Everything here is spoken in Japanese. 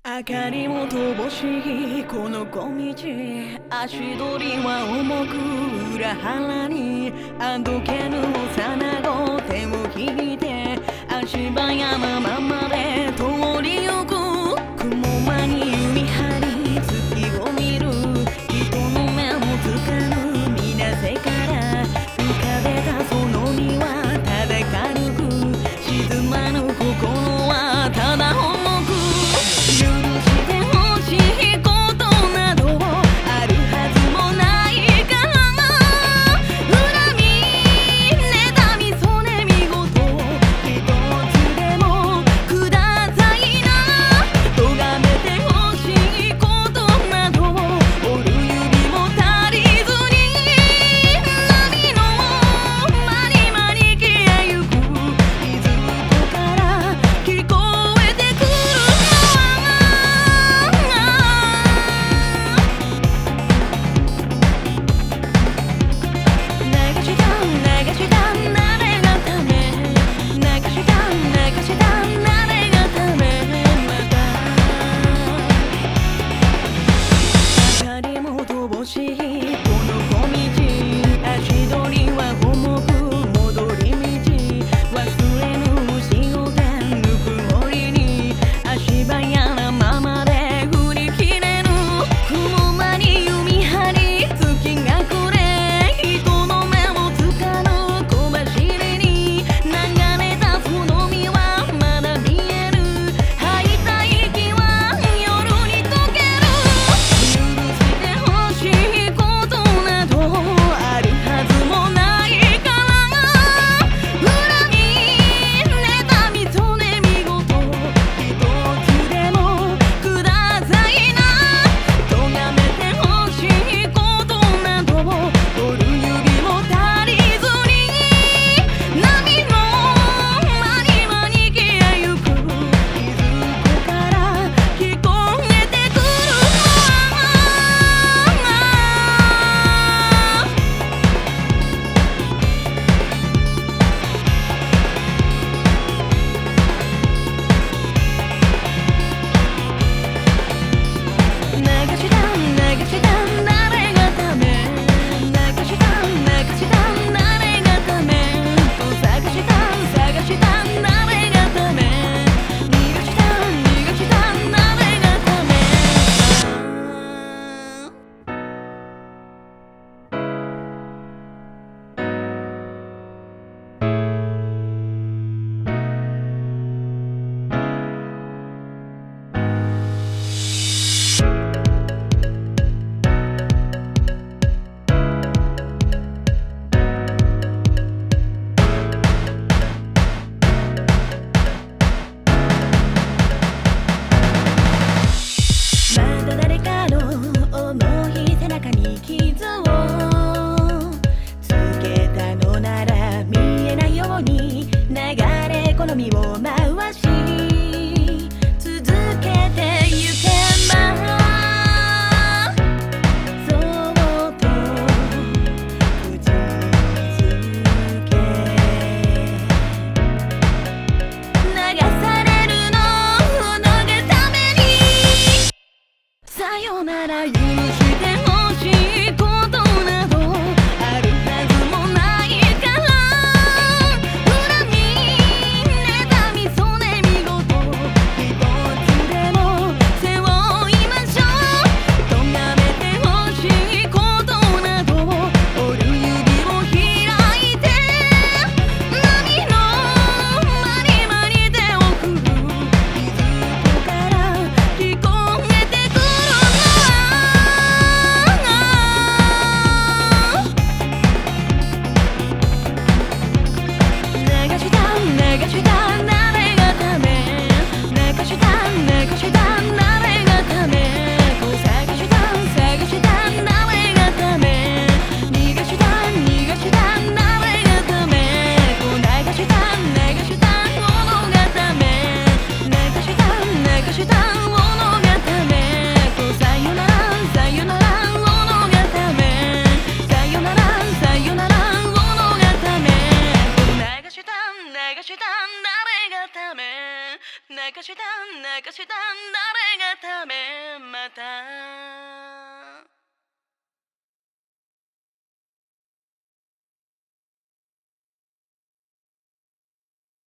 明かりも乏しいこの小道、足取りは重く裏腹にあどけぬ幼子手を引いて足早なままで通りゆく雲間に海張り月を見る人の目もつかぬ水瀬から浮かべたその身はただ軽く沈まぬ心はただ重く許してほしいことなどあるはずもないから恨み妬みそれ見事一つでもくださいな咎めてほしいことなど折る指も足りずに波のまにまに消えゆくいずこから聞こえてくる 「 かした誰がためまた